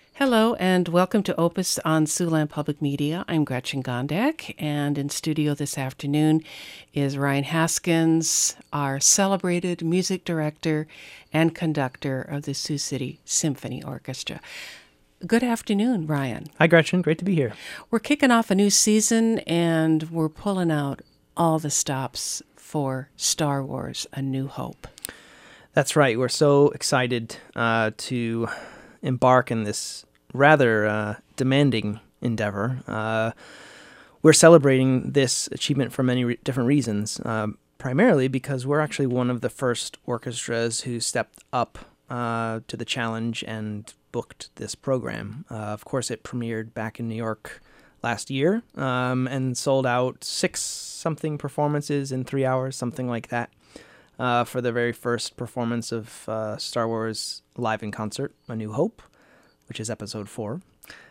Hello and welcome to Opus on Siouxland Public Media. I'm Gretchen Gondek, and in studio this afternoon is Ryan Haskins, our celebrated music director and conductor of the Sioux City Symphony Orchestra. Good afternoon, Ryan. Hi, Gretchen. Great to be here. We're kicking off a new season, and we're pulling out all the stops for Star Wars: A New Hope. That's right. We're so excited to embark in this rather demanding endeavor. We're celebrating this achievement for many different reasons, primarily because we're actually one of the first orchestras who stepped up to the challenge and booked this program. Of course, it premiered back in New York last year and sold out 6-something performances in 3 hours, something like that, for the very first performance of Star Wars Live in Concert, A New Hope, which is episode 4.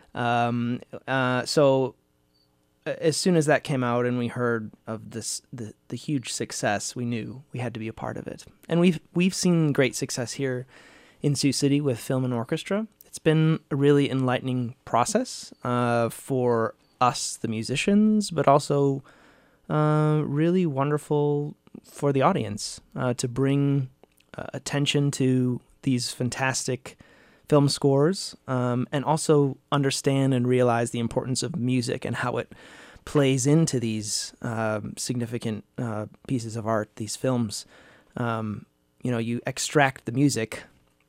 So as soon as that came out and we heard of this, the huge success, we knew we had to be a part of it. And we've seen great success here in Sioux City with film and orchestra. It's been a really enlightening process for us, the musicians, but also really wonderful for the audience to bring attention to these fantastic film scores and also understand and realize the importance of music and how it plays into these significant pieces of art, these films. You extract the music.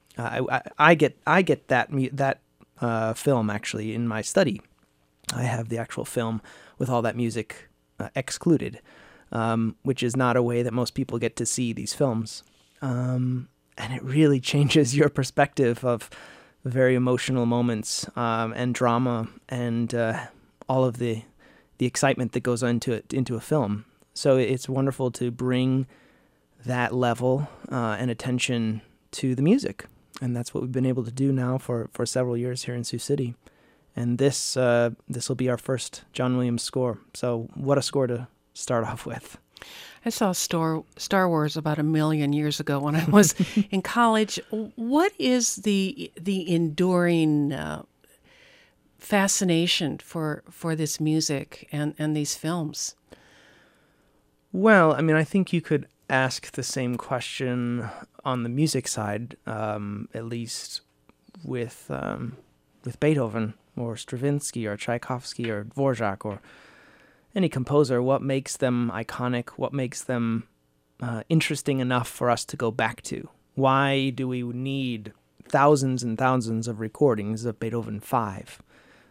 I get that film actually in my study. I have the actual film with all that music excluded, which is not a way that most people get to see these films. And it really changes your perspective of very emotional moments and drama and all of the excitement that goes into a film. So it's wonderful to bring that level and attention to the music. And that's what we've been able to do now for several years here in Sioux City. And this will be our first John Williams score. So what a score to start off with. I saw Star Wars about 1 million years ago when I was in college. What is the enduring fascination for this music and these films? Well, I mean, I think you could ask the same question on the music side, at least with Beethoven or Stravinsky or Tchaikovsky or Dvorak or any composer. What makes them iconic? What makes them interesting enough for us to go back to? Why do we need thousands and thousands of recordings of Beethoven 5?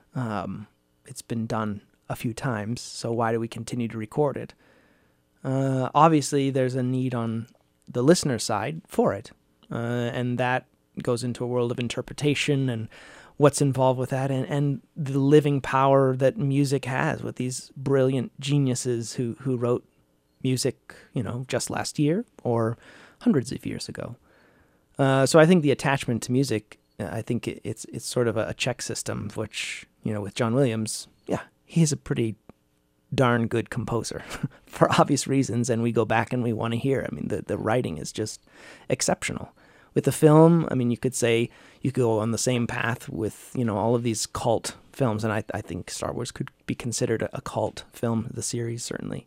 It's been done a few times, so why do we continue to record it? Obviously, there's a need on the listener side for it, and that goes into a world of interpretation and what's involved with that, and the living power that music has with these brilliant geniuses who wrote music, just last year or hundreds of years ago. So I think the attachment to music, I think it's sort of a check system, which, with John Williams, yeah, he's a pretty darn good composer for obvious reasons, and we go back and we want to hear. I mean, the writing is just exceptional. With the film, I mean, you could say you could go on the same path with, all of these cult films, and I think Star Wars could be considered a cult film, the series, certainly.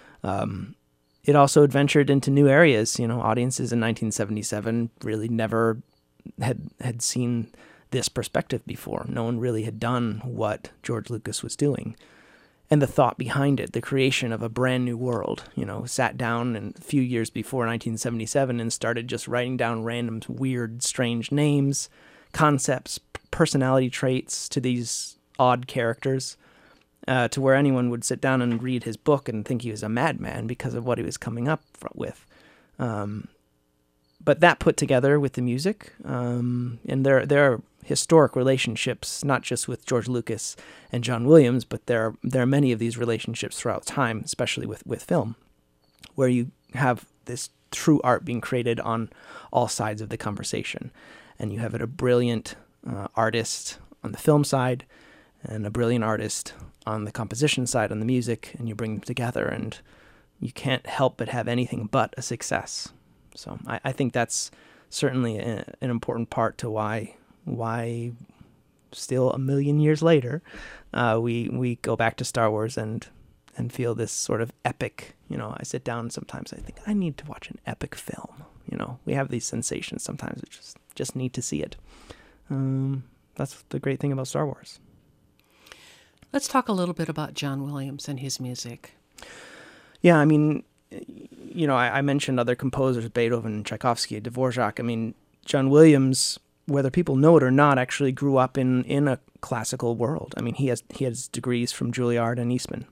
It also adventured into new areas. Audiences in 1977 really never had seen this perspective before. No one really had done what George Lucas was doing. And the thought behind it, the creation of a brand new world, sat down a few years before 1977 and started just writing down random, weird, strange names, concepts, personality traits to these odd characters, to where anyone would sit down and read his book and think he was a madman because of what he was coming up with. But that put together with the music, and there are historic relationships, not just with George Lucas and John Williams, but there are many of these relationships throughout time, especially with film, where you have this true art being created on all sides of the conversation. And you have a brilliant artist on the film side and a brilliant artist on the composition side, on the music, and you bring them together, and you can't help but have anything but a success. So I think that's certainly an important part to why still a million years later, we go back to Star Wars and feel this sort of epic. I sit down sometimes, I think I need to watch an epic film. We have these sensations sometimes. We just need to see it. That's the great thing about Star Wars. Let's talk a little bit about John Williams and his music. Yeah, I mean, I mentioned other composers, Beethoven, Tchaikovsky, Dvorak. I mean, John Williams, whether people know it or not, actually grew up in a classical world. I mean, he has degrees from Juilliard and Eastman.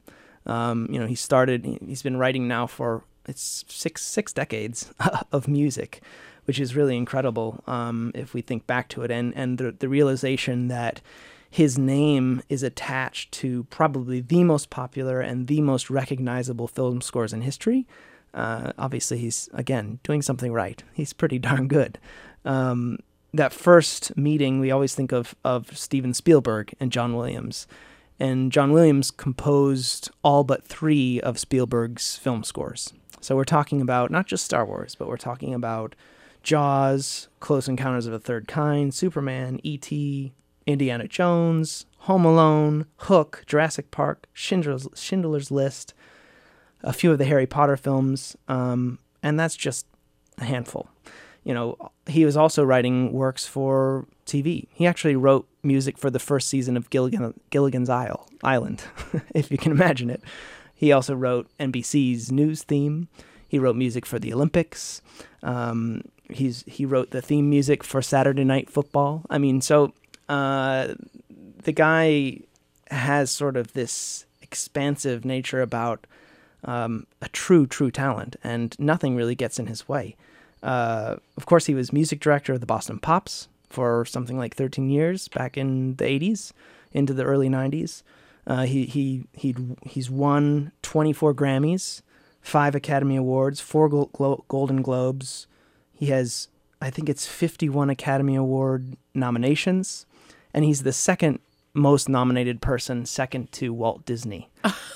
He's been writing now for six decades of music, which is really incredible if we think back to it. And the realization that his name is attached to probably the most popular and the most recognizable film scores in history. Obviously, he's, again, doing something right. He's pretty darn good. That first meeting, we always think of Steven Spielberg and John Williams. And John Williams composed all but 3 of Spielberg's film scores. So we're talking about not just Star Wars, but we're talking about Jaws, Close Encounters of a Third Kind, Superman, E.T., Indiana Jones, Home Alone, Hook, Jurassic Park, Schindler's List, a few of the Harry Potter films, and that's just a handful. He was also writing works for TV. He actually wrote music for the first season of Gilligan's Island, if you can imagine it. He also wrote NBC's news theme. He wrote music for the Olympics. He wrote the theme music for Saturday Night Football. I mean, so the guy has sort of this expansive nature about a true talent, and nothing really gets in his way. Of course, he was music director of the Boston Pops for something like 13 years back in the 80s into the early 90s. He's won 24 Grammys, 5 Academy Awards, 4 Golden Globes. He has, I think it's 51 Academy Award nominations, and he's the second most nominated person, second to Walt Disney.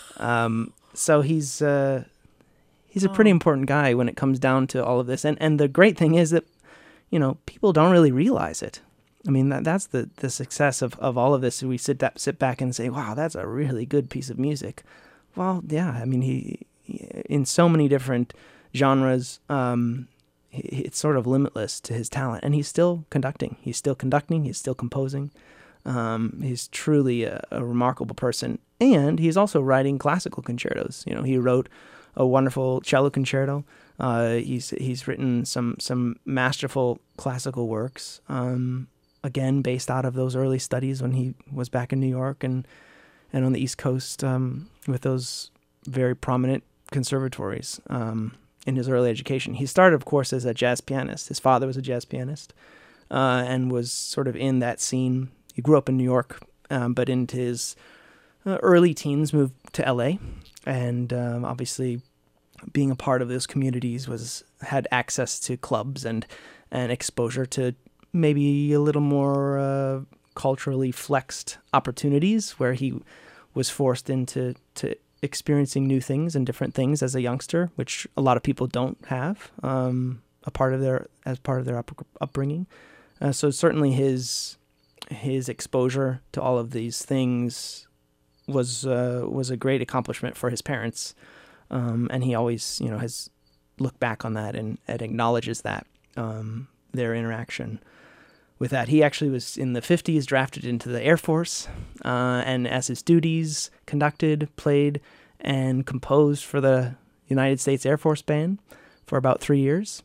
So he's a pretty important guy when it comes down to all of this. And the great thing is that, people don't really realize it. I mean, that's the success of all of this. We sit back and say, wow, that's a really good piece of music. Well, yeah, I mean, he in so many different genres, it's sort of limitless to his talent. And he's still conducting. He's still composing. He's truly a remarkable person. And he's also writing classical concertos. He wrote a wonderful cello concerto. He's written some masterful classical works, again, based out of those early studies when he was back in New York and on the East Coast with those very prominent conservatories in his early education. He started, of course, as a jazz pianist. His father was a jazz pianist and was sort of in that scene. He grew up in New York, but into his early teens moved to L.A., and obviously being a part of those communities had access to clubs and exposure to maybe a little more culturally flexed opportunities where he was forced into experiencing new things and different things as a youngster, which a lot of people don't have as part of their upbringing. So certainly his exposure to all of these things was a great accomplishment for his parents, and he always has looked back on that and acknowledges that their interaction with that. He actually was in the 50s drafted into the Air Force, and as his duties conducted, played, and composed for the United States Air Force Band for about 3 years,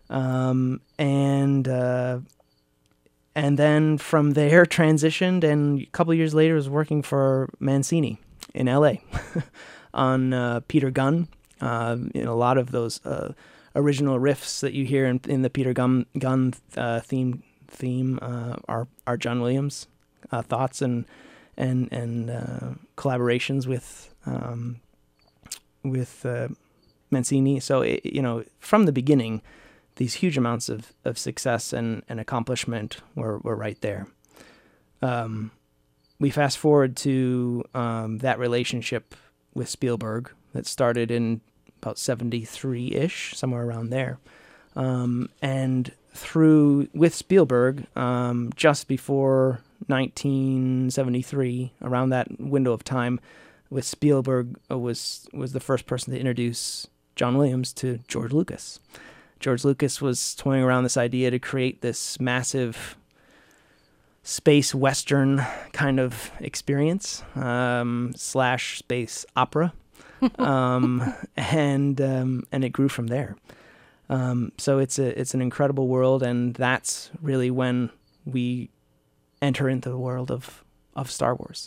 and then from there transitioned, and a couple years later was working for Mancini in L.A. on Peter Gunn. A lot of those original riffs that you hear in the Peter Gunn theme are John Williams thoughts and collaborations with Mancini. So from the beginning, these huge amounts of success and accomplishment were right there. We fast forward to that relationship with Spielberg that started in about 73-ish, somewhere around there. And with Spielberg, just before 1973, around that window of time, with Spielberg was the first person to introduce John Williams to George Lucas. George Lucas was toying around this idea to create this massive space western kind of experience, slash space opera, and it grew from there. So it's an incredible world, and that's really when we enter into the world of Star Wars.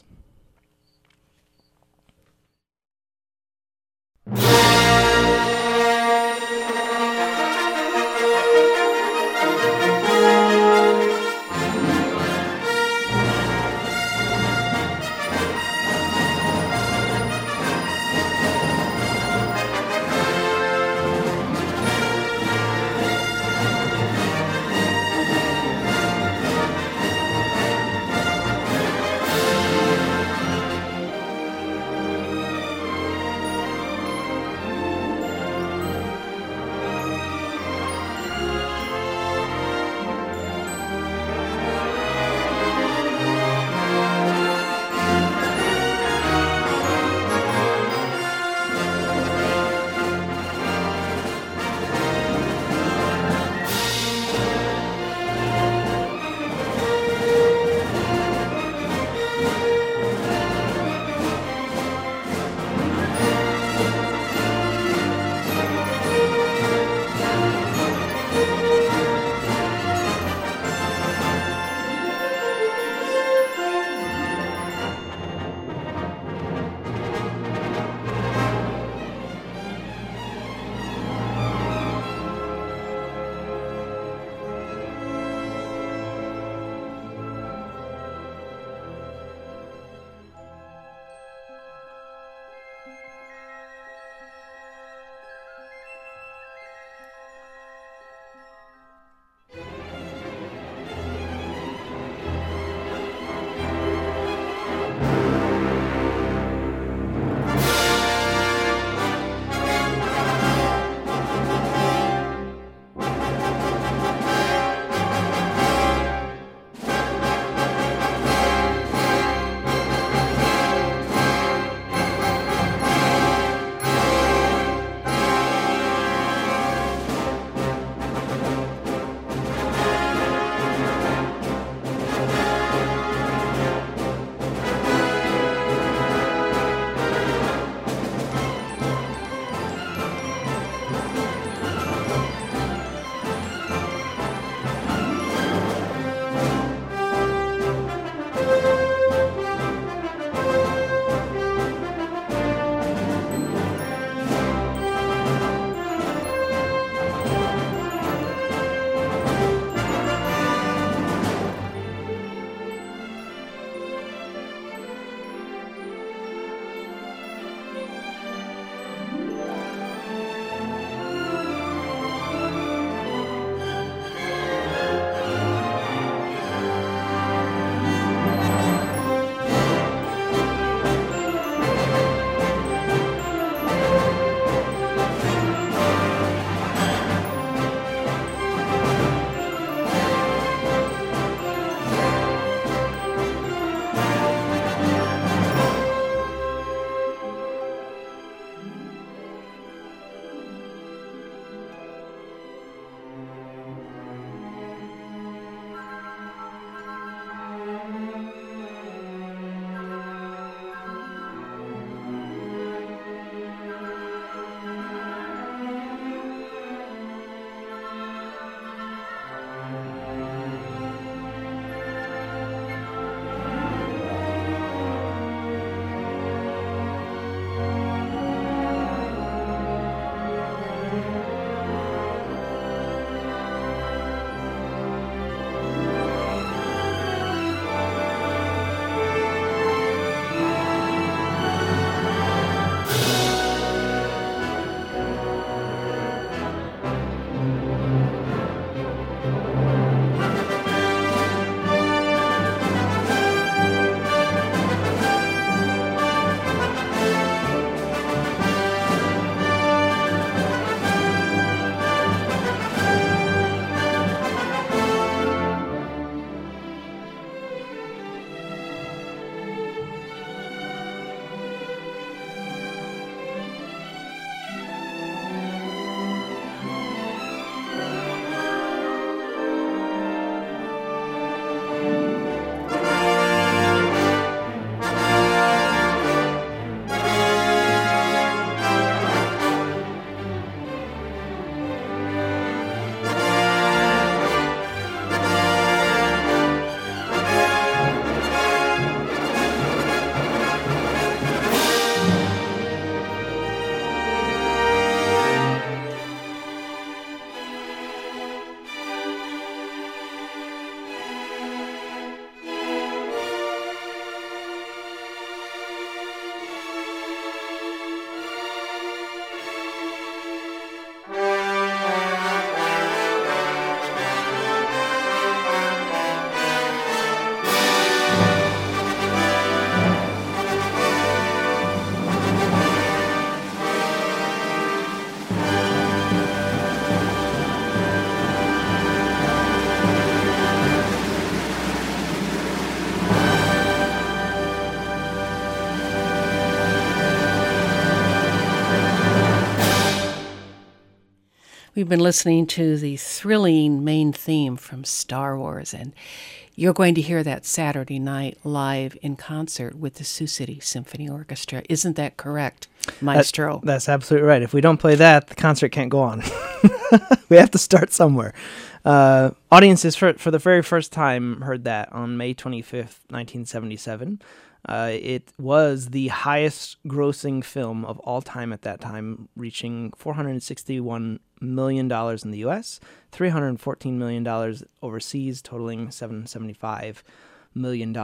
We've been listening to the thrilling main theme from Star Wars, and you're going to hear that Saturday night live in concert with the Sioux City Symphony Orchestra. Isn't that correct, Maestro? That's absolutely right. If we don't play that, the concert can't go on. We have to start somewhere. Audiences for the very first time heard that on May 25th, 1977. It was the highest grossing film of all time at that time, reaching $461 million in the U.S., $314 million overseas, totaling $775 million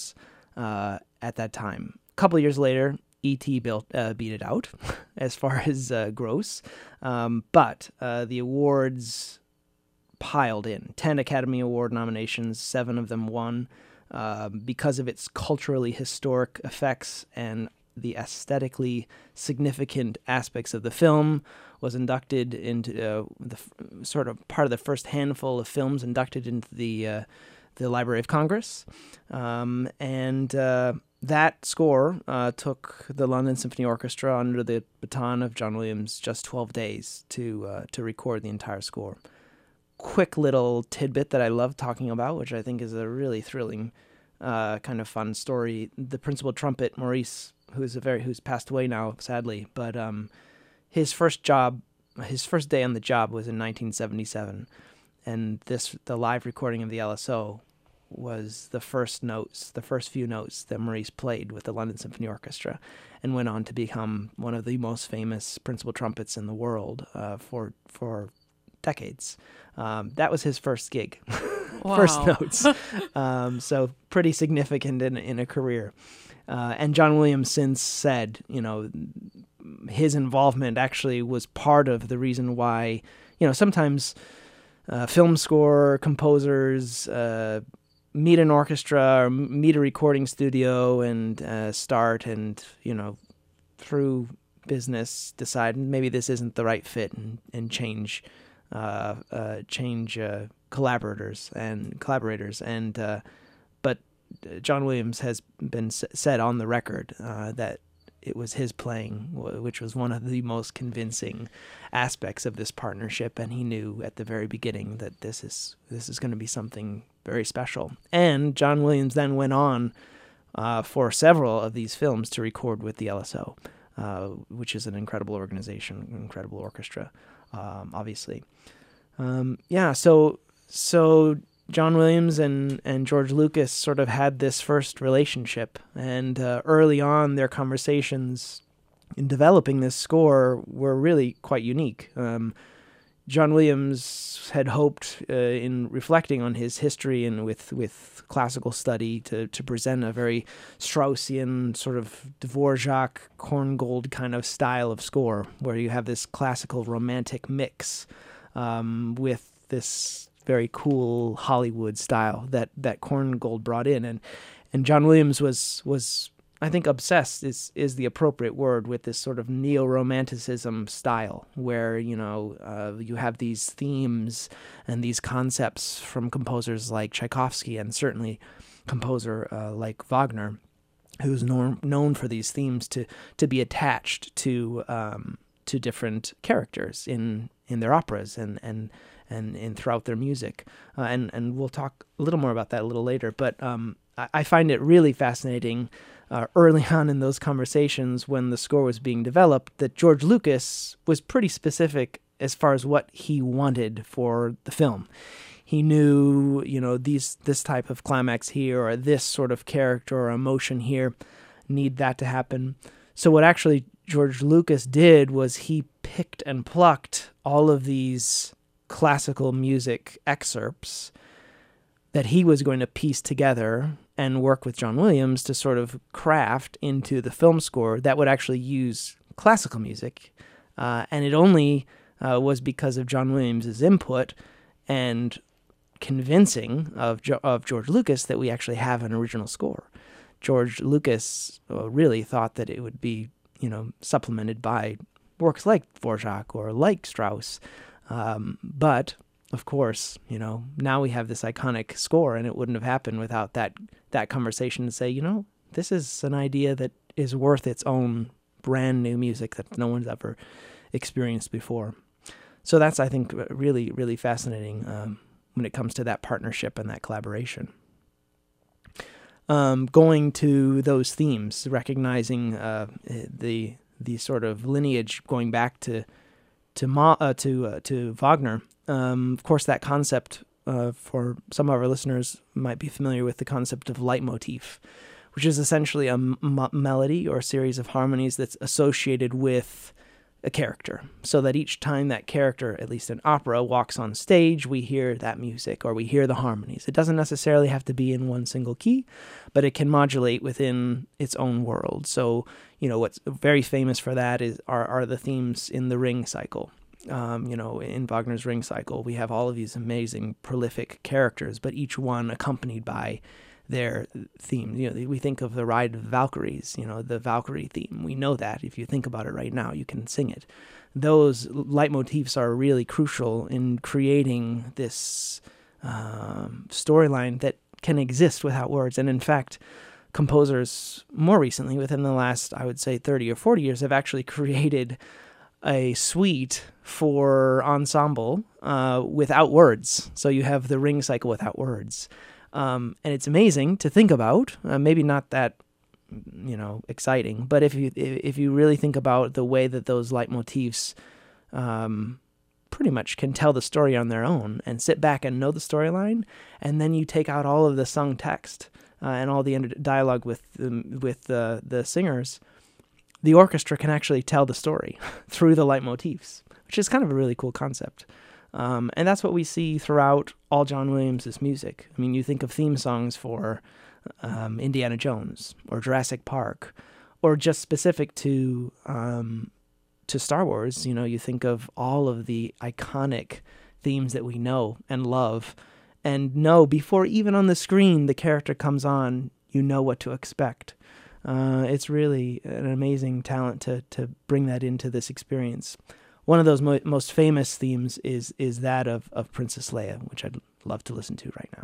at that time. A couple of years later, E.T. beat it out as far as gross, but the awards piled in. 10 Academy Award nominations, 7 of them won. Because of its culturally historic effects and the aesthetically significant aspects of the film, was inducted into the sort of part of the first handful of films inducted into the Library of Congress. And that score took the London Symphony Orchestra under the baton of John Williams just 12 days to record the entire score. Quick little tidbit that I love talking about, which I think is a really thrilling kind of fun story. The principal trumpet, Maurice, who's passed away now, sadly, but his first day on the job was in 1977, and the live recording of the LSO was the first few notes that Maurice played with the London Symphony Orchestra, and went on to become one of the most famous principal trumpets in the world for decades. That was his first gig. Wow. First notes. So pretty significant in a career. And John Williams since said, his involvement actually was part of the reason why, sometimes film score composers meet an orchestra or meet a recording studio and start and, through business decide maybe this isn't the right fit and change collaborators, but John Williams has been said on the record that it was his playing which was one of the most convincing aspects of this partnership, and he knew at the very beginning that this is going to be something very special. And John Williams then went on for several of these films to record with the LSO, which is an incredible organization, an incredible orchestra. Obviously. So John Williams and George Lucas sort of had this first relationship, and early on their conversations in developing this score were really quite unique. John Williams had hoped, in reflecting on his history and with classical study, to present a very Straussian sort of Dvorak, Korngold kind of style of score, where you have this classical romantic mix with this very cool Hollywood style that Korngold brought in, and John Williams was I think obsessed is the appropriate word with this sort of neo-romanticism style, where you have these themes and these concepts from composers like Tchaikovsky, and certainly composer like Wagner, who's known for these themes to be attached to different characters in their operas and throughout their music, and we'll talk a little more about that a little later. But I find it really fascinating. Early on in those conversations, when the score was being developed, that George Lucas was pretty specific as far as what he wanted for the film. He knew, this type of climax here, or this sort of character or emotion here, need that to happen. So what actually George Lucas did was he picked and plucked all of these classical music excerpts that he was going to piece together and work with John Williams to sort of craft into the film score that would actually use classical music. And it only was because of John Williams' input and convincing of George Lucas that we actually have an original score. George Lucas really thought that it would be, supplemented by works like Dvorak or like Strauss. But of course, now we have this iconic score, and it wouldn't have happened without that conversation to say, this is an idea that is worth its own brand new music that no one's ever experienced before. So that's, I think, really, really fascinating when it comes to that partnership and that collaboration. Going to those themes, recognizing the sort of lineage going back to Wagner. Of course, that concept, for some of our listeners, might be familiar with the concept of leitmotif, which is essentially a melody or a series of harmonies that's associated with a character, so that each time that character, at least in opera, walks on stage, we hear that music or we hear the harmonies. It doesn't necessarily have to be in one single key, but it can modulate within its own world. So, what's very famous for that are the themes in the Ring cycle. In Wagner's Ring cycle, we have all of these amazing, prolific characters, but each one accompanied by their theme. We think of the Ride of the Valkyries, the Valkyrie theme. We know that. If you think about it right now, you can sing it. Those leitmotifs are really crucial in creating this storyline that can exist without words. And in fact, composers more recently, within the last, I would say, 30 or 40 years, have actually created a suite for ensemble without words. So you have the Ring cycle without words. And it's amazing to think about, maybe not that, exciting, but if you really think about the way that those leitmotifs pretty much can tell the story on their own and sit back and know the storyline, and then you take out all of the sung text and all the dialogue with the singers, the orchestra can actually tell the story through the leitmotifs, which is kind of a really cool concept. And that's what we see throughout all John Williams' music. I mean, you think of theme songs for Indiana Jones or Jurassic Park, or just specific to Star Wars. You think of all of the iconic themes that we know and love, and know before even on the screen the character comes on, you know what to expect. It's really an amazing talent to bring that into this experience. One of those most famous themes is that of Princess Leia, which I'd love to listen to right now.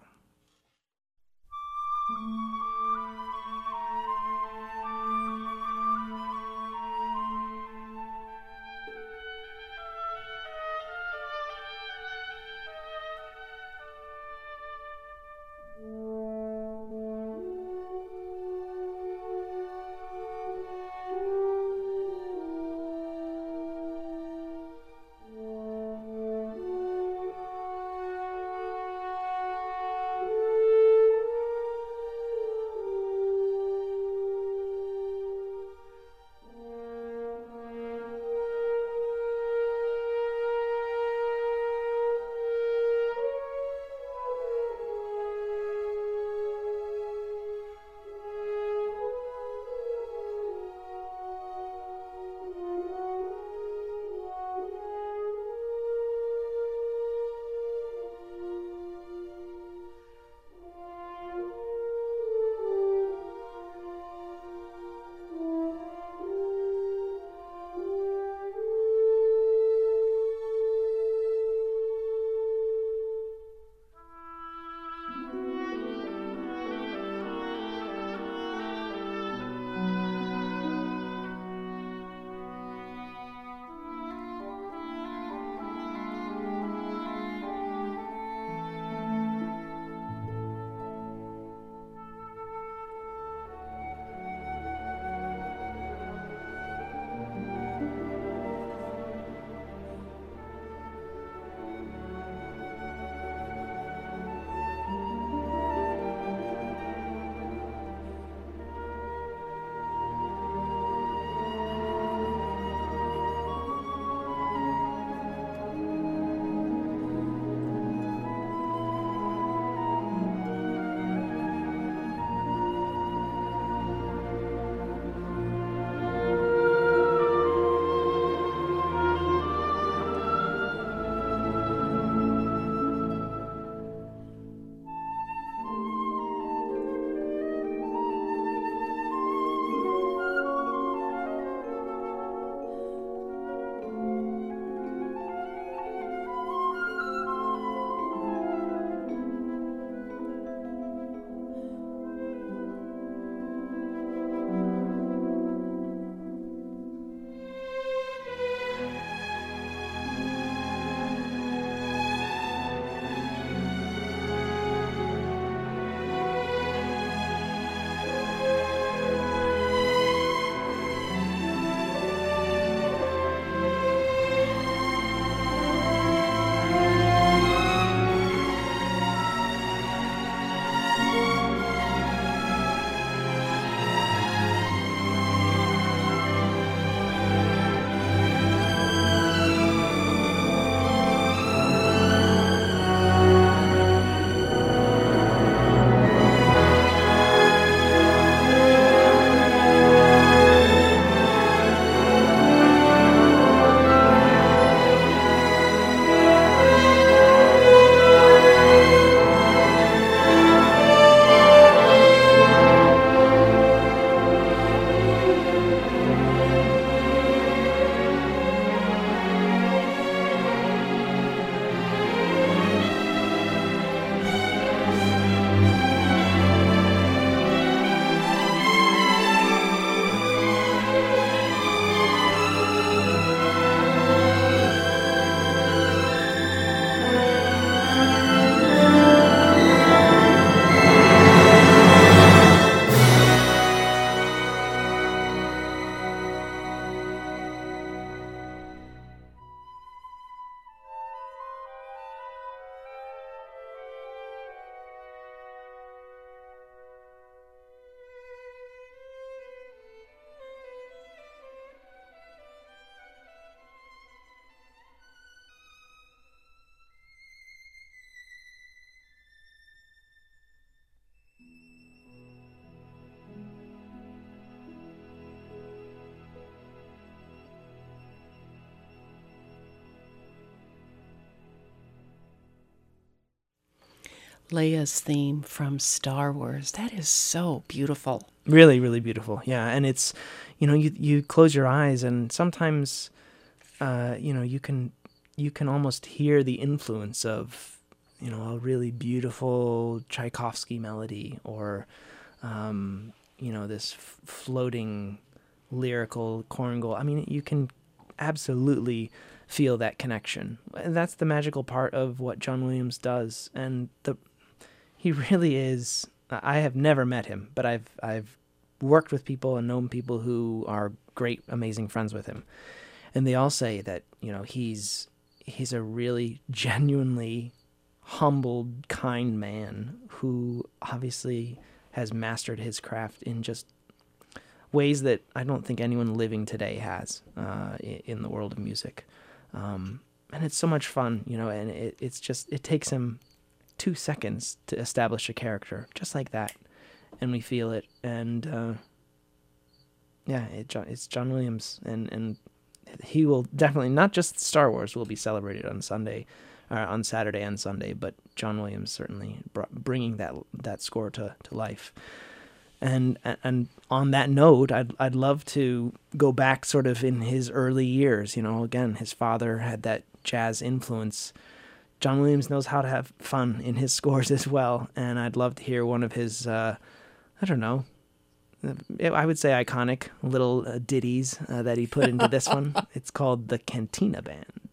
Leia's theme from Star Wars. That is so beautiful. Really, really beautiful. Yeah, and it's, you close your eyes and sometimes, you can almost hear the influence of, a really beautiful Tchaikovsky melody or, this floating lyrical Korngold. I mean, you can absolutely feel that connection. And that's the magical part of what John Williams does. And he really is. I have never met him, but I've worked with people and known people who are great, amazing friends with him, and they all say that he's a really genuinely humbled, kind man who obviously has mastered his craft in just ways that I don't think anyone living today has in the world of music. And it's so much fun, and it takes him 2 seconds to establish a character, just like that, and we feel it. And it's John Williams, and he will definitely, not just Star Wars will be celebrated on Saturday and Sunday, but John Williams certainly bringing that score to life. And on that note, I'd love to go back sort of in his early years. Again, his father had that jazz influence. John Williams knows how to have fun in his scores as well, and I'd love to hear one of his, I would say iconic little ditties that he put into this one. It's called The Cantina Band.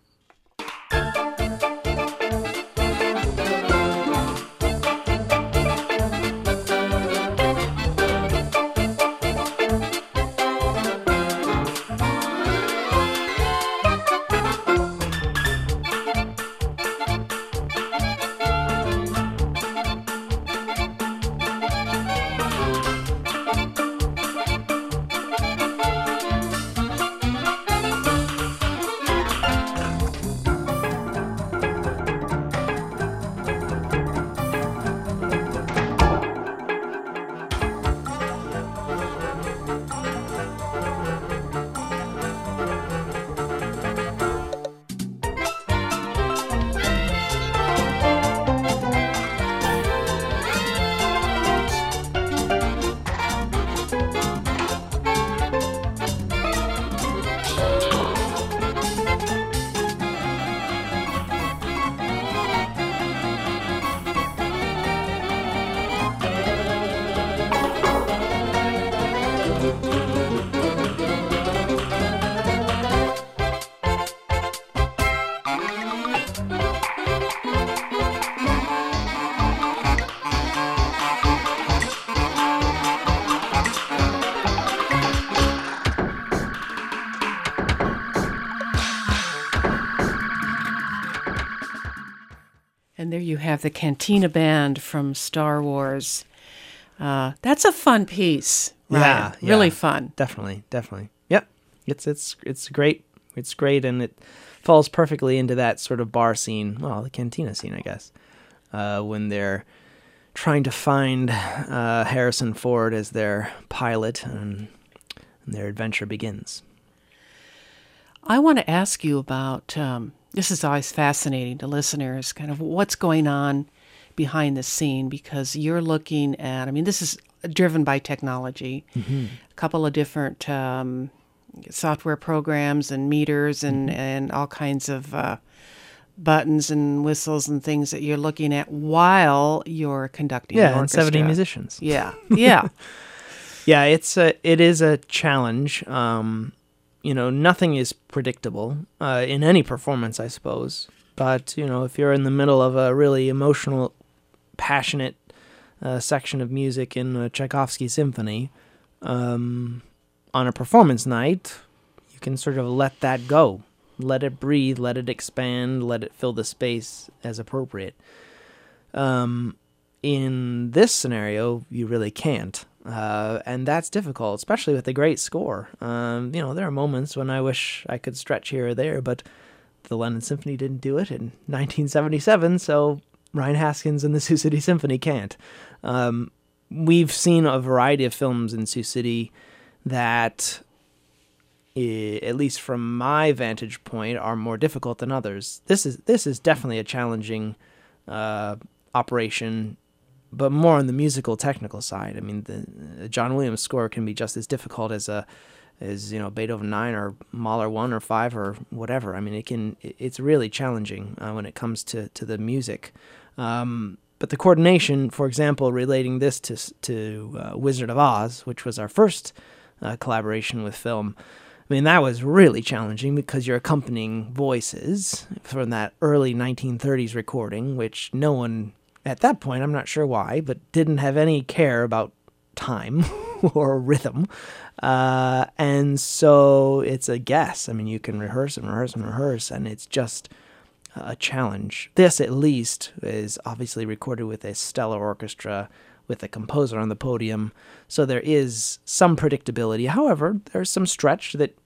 And there you have the Cantina Band from Star Wars. That's a fun piece, Ryan. Yeah, Really fun. Definitely. Yep, it's great. It's great, and it falls perfectly into that sort of bar scene. Well, the cantina scene, I guess, when they're trying to find Harrison Ford as their pilot, and their adventure begins. I want to ask you about, this is always fascinating to listeners, kind of what's going on behind the scene, because you're looking at, this is driven by technology, a couple of different software programs and meters and all kinds of buttons and whistles and things that you're looking at while you're conducting the orchestra. And 70 musicians. Yeah. Yeah, it is a challenge. Nothing is predictable in any performance, I suppose. But, if you're in the middle of a really emotional, passionate section of music in a Tchaikovsky symphony, on a performance night, you can sort of let that go. Let it breathe, let it expand, let it fill the space as appropriate. In this scenario, you really can't. And that's difficult, especially with a great score. There are moments when I wish I could stretch here or there, but the London Symphony didn't do it in 1977, so Ryan Haskins and the Sioux City Symphony can't. We've seen a variety of films in Sioux City that, at least from my vantage point, are more difficult than others. This is definitely a challenging operation, but more on the musical technical side. I mean, the John Williams score can be just as difficult as Beethoven 9 or Mahler 1 or 5 or whatever. I mean, it's really challenging when it comes to the music. But the coordination, for example, relating this to Wizard of Oz, which was our first collaboration with film, I mean, that was really challenging because you're accompanying voices from that early 1930s recording, which no one at that point, I'm not sure why, but didn't have any care about time or rhythm. And so it's a guess. I mean, you can rehearse and rehearse and rehearse, and it's just a challenge. This, at least, is obviously recorded with a stellar orchestra with a composer on the podium, so there is some predictability. However, there's some stretch that,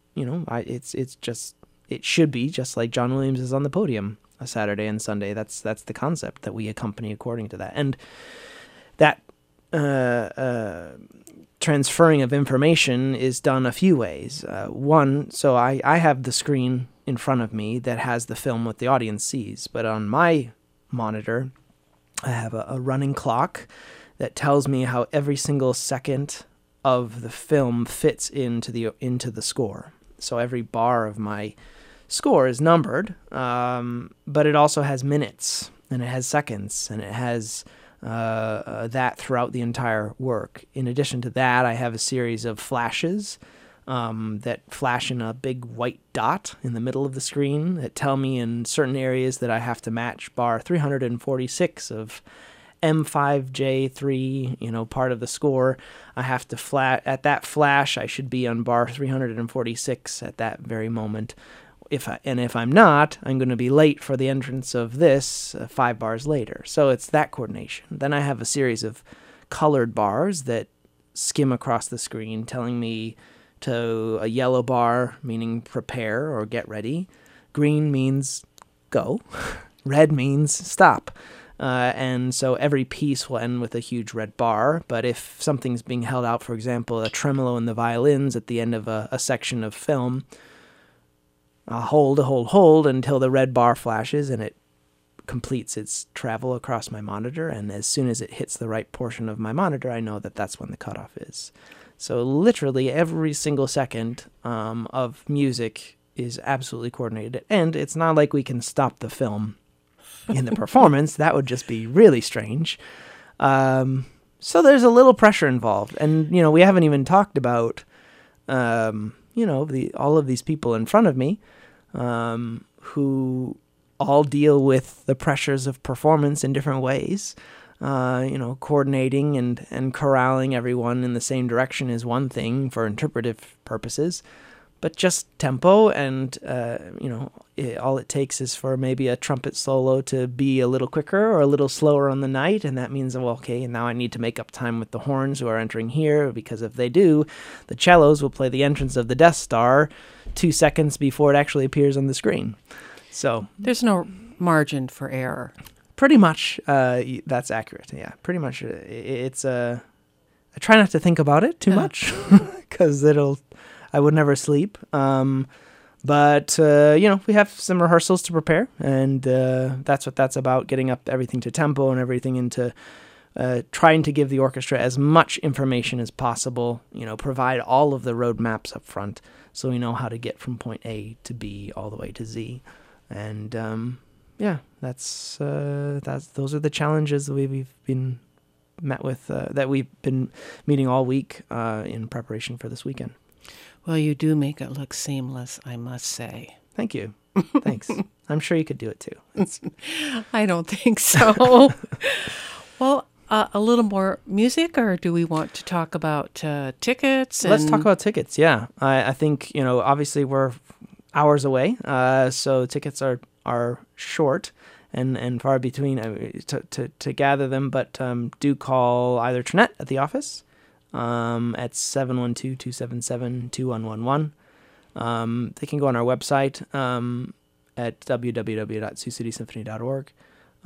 it should be just like John Williams is on the podium a Saturday and Sunday. That's the concept that we accompany according to that. And that transferring of information is done a few ways. One, so I have the screen in front of me that has the film what the audience sees, but on my monitor, I have a running clock that tells me how every single second of the film fits into the score. So every bar of my score is numbered, but it also has minutes, and it has seconds, and it has that throughout the entire work. In addition to that, I have a series of flashes that flash in a big white dot in the middle of the screen that tell me in certain areas that I have to match bar 346 of M5J3, part of the score. I have to at that flash, I should be on bar 346 at that very moment. If I'm not, I'm going to be late for the entrance of this 5 bars later. So it's that coordination. Then I have a series of colored bars that skim across the screen telling me to a yellow bar, meaning prepare or get ready. Green means go. Red means stop. And so every piece will end with a huge red bar. But if something's being held out, for example, a tremolo in the violins at the end of a section of film, I'll hold until the red bar flashes and it completes its travel across my monitor. And as soon as it hits the right portion of my monitor, I know that that's when the cutoff is. So literally every single second of music is absolutely coordinated. And it's not like we can stop the film in the performance. That would just be really strange. So there's a little pressure involved. And, we haven't even talked about, all of these people in front of me who all deal with the pressures of performance in different ways. Coordinating and corralling everyone in the same direction is one thing for interpretive purposes, but just tempo and, all it takes is for maybe a trumpet solo to be a little quicker or a little slower on the night, and that means, well, okay, now I need to make up time with the horns who are entering here, because if they do, the cellos will play the entrance of the Death Star 2 seconds before it actually appears on the screen. So there's no margin for error. Pretty much, that's accurate. Yeah, pretty much. It's I try not to think about it too much because I would never sleep. But we have some rehearsals to prepare, and that's what that's about: getting up everything to tempo and everything into trying to give the orchestra as much information as possible. Provide all of the road maps up front, so we know how to get from point A to B all the way to Z, and those are the challenges that we've been met with, that we've been meeting all week in preparation for this weekend. Well, you do make it look seamless, I must say. Thank you. Thanks. I'm sure you could do it too. I don't think so. Well, a little more music, or do we want to talk about tickets? Let's talk about tickets, yeah. I think, obviously we're hours away, so tickets are short and far between to gather them, but do call either Trinette at the office at 712-277-2111. They can go on our website at www.siouxcitysymphony.org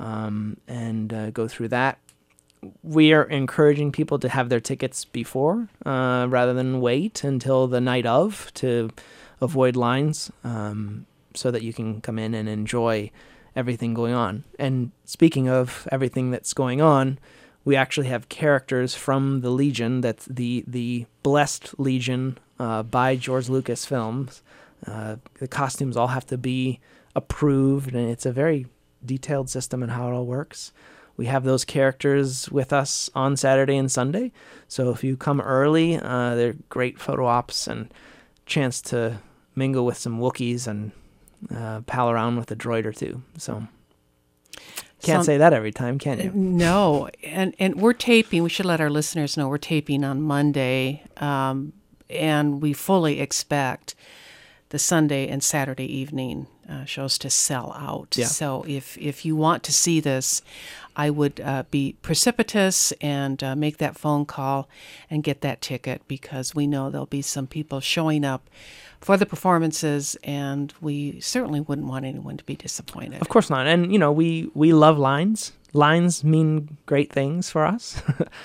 and go through that. We are encouraging people to have their tickets before rather than wait until the night of to avoid lines, so that you can come in and enjoy everything going on. And speaking of everything that's going on, we actually have characters from the Legion, that's the Blessed Legion by George Lucas Films. The costumes all have to be approved, and it's a very detailed system in how it all works. We have those characters with us on Saturday and Sunday, so if you come early, they're great photo ops and chance to mingle with some Wookiees and pal around with a droid or two. So can't say that every time, can you? No, and we're taping. We should let our listeners know we're taping on Monday, and we fully expect the Sunday and Saturday evening shows to sell out. Yeah. So if you want to see this, I would be precipitous and make that phone call and get that ticket, because we know there'll be some people showing up for the performances, and we certainly wouldn't want anyone to be disappointed. Of course not. And, we love lines. Lines mean great things for us.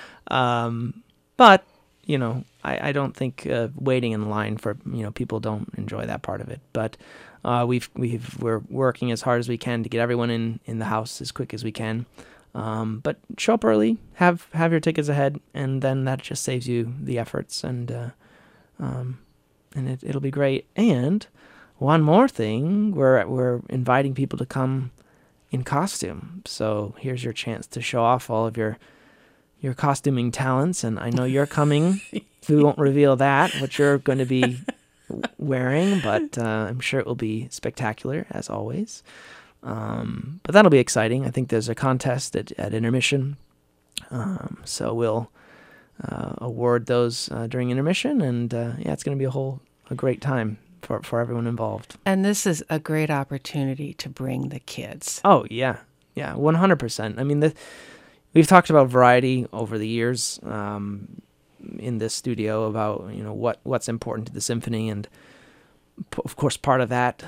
But, I don't think waiting in line for, people don't enjoy that part of it. But we're working as hard as we can to get everyone in the house as quick as we can. But show up early, have your tickets ahead, and then that just saves you the efforts, and it'll be great. And one more thing, we're inviting people to come in costume. So here's your chance to show off all of your costuming talents. And I know you're coming. We won't reveal what you're going to be wearing, but I'm sure it will be spectacular as always. But that'll be exciting. I think there's a contest at intermission. So we'll award those during intermission, and it's going to be a great time for everyone involved. And this is a great opportunity to bring the kids. Oh yeah, 100%. I mean, we've talked about variety over the years in this studio about what's important to the symphony, and of course part of that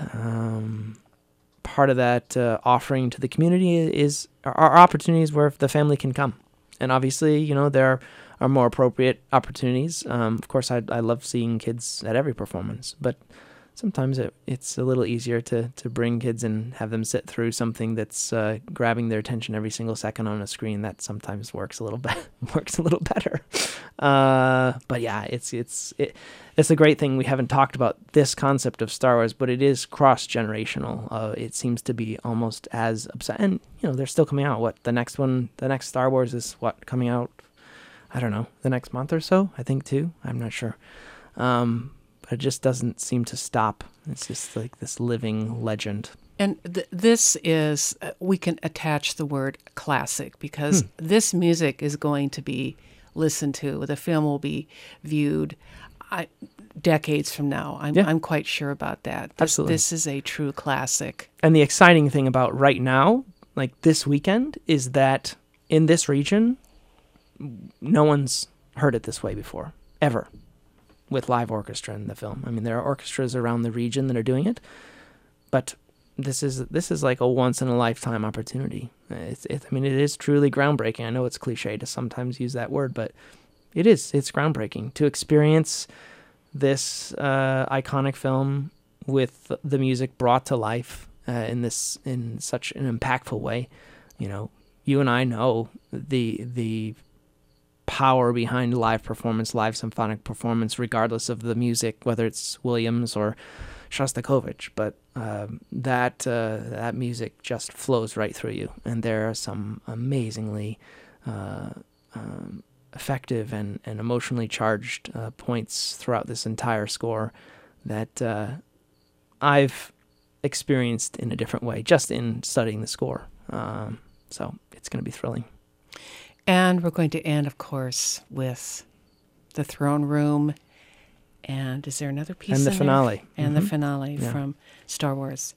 offering to the community is our opportunities where the family can come. And obviously, there are more appropriate opportunities. Of course, I love seeing kids at every performance, but sometimes it's a little easier to bring kids and have them sit through something that's grabbing their attention every single second on a screen. That sometimes works a little better. But yeah, it's a great thing. We haven't talked about this concept of Star Wars, but it is cross-generational. It seems to be almost as upset, and they're still coming out. The next Star Wars is coming out? I don't know, the next month or so, I think, too. I'm not sure. But it just doesn't seem to stop. It's just like this living legend. And this is, we can attach the word classic, because this music is going to be listened to. The film will be viewed decades from now. I'm quite sure about that. Absolutely. This is a true classic. And the exciting thing about right now, like this weekend, is that in this region, no one's heard it this way before, ever, with live orchestra in the film. I mean, there are orchestras around the region that are doing it, but this is like a once in a lifetime opportunity. It is truly groundbreaking. I know it's cliche to sometimes use that word, but it's groundbreaking to experience this iconic film with the music brought to life in such an impactful way. You and I know the power behind live symphonic performance, regardless of the music, whether it's Williams or Shostakovich. But that music just flows right through you, and there are some amazingly effective and emotionally charged points throughout this entire score that I've experienced in a different way just in studying the score. So it's going to be thrilling. And we're going to end, of course, with the throne room. And is there another piece? And the finale. And the finale from Star Wars.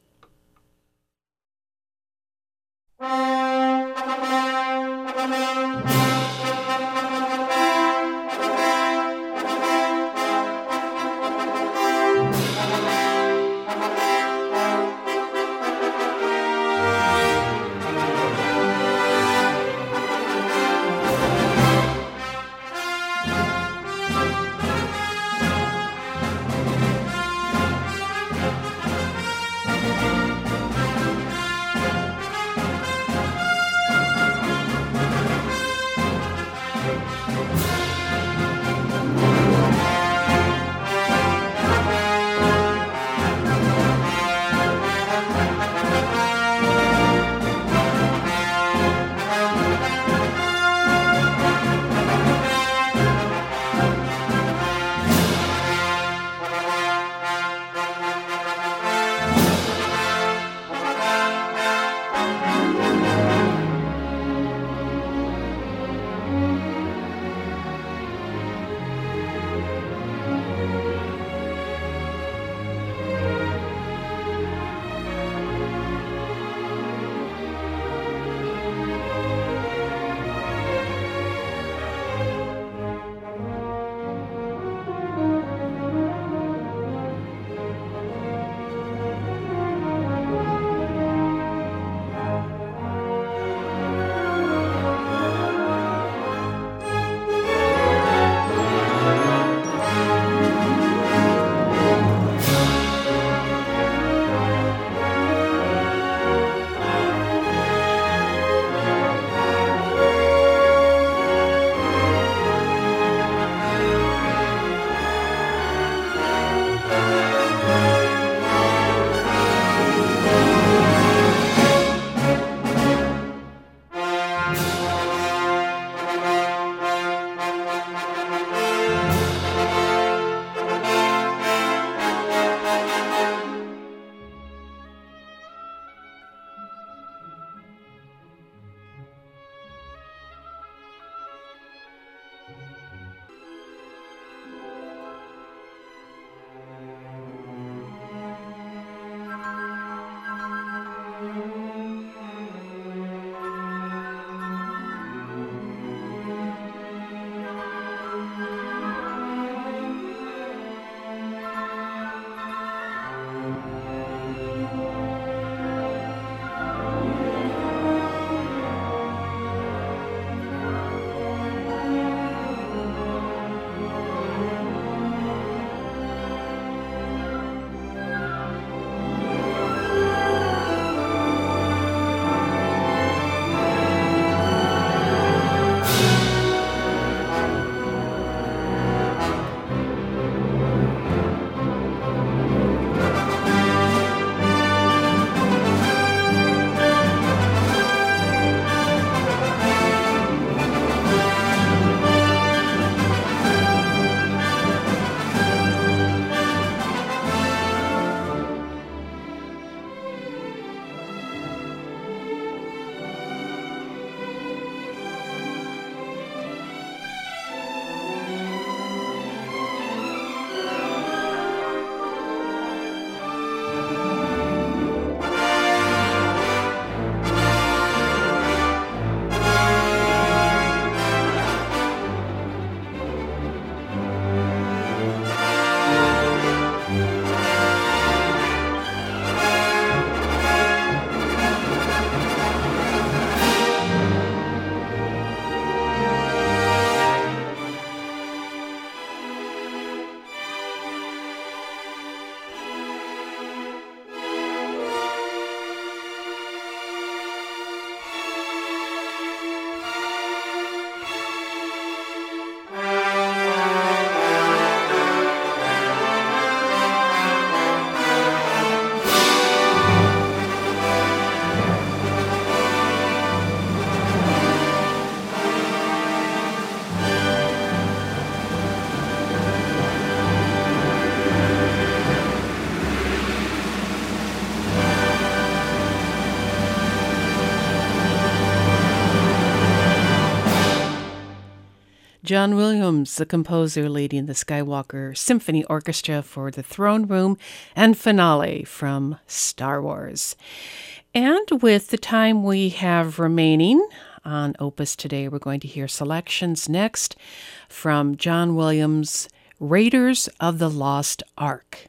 John Williams, the composer leading the Skywalker Symphony Orchestra for the Throne Room and finale from Star Wars. And with the time we have remaining on Opus today, we're going to hear selections next from John Williams' Raiders of the Lost Ark.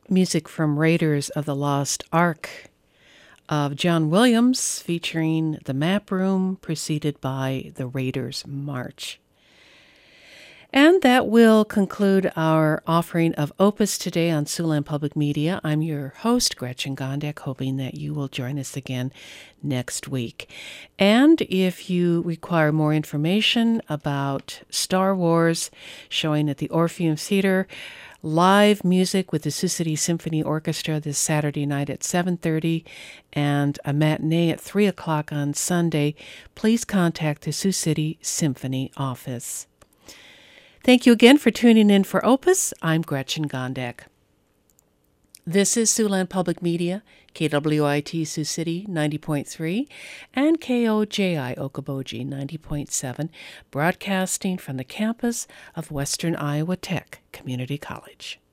music from Raiders of the Lost Ark of John Williams, featuring the Map Room, preceded by the Raiders March. And that will conclude our offering of Opus today on Siouxland Public Media. I'm your host, Gretchen Gondek, hoping that you will join us again next week. And if you require more information about Star Wars showing at the Orpheum Theater, live music with the Sioux City Symphony Orchestra this Saturday night at 7:30 and a matinee at 3 o'clock on Sunday, please contact the Sioux City Symphony office. Thank you again for tuning in for Opus. I'm Gretchen Gondek. This is Siouxland Public Media, KWIT Sioux City 90.3 and KOJI Okoboji 90.7, broadcasting from the campus of Western Iowa Tech Community College.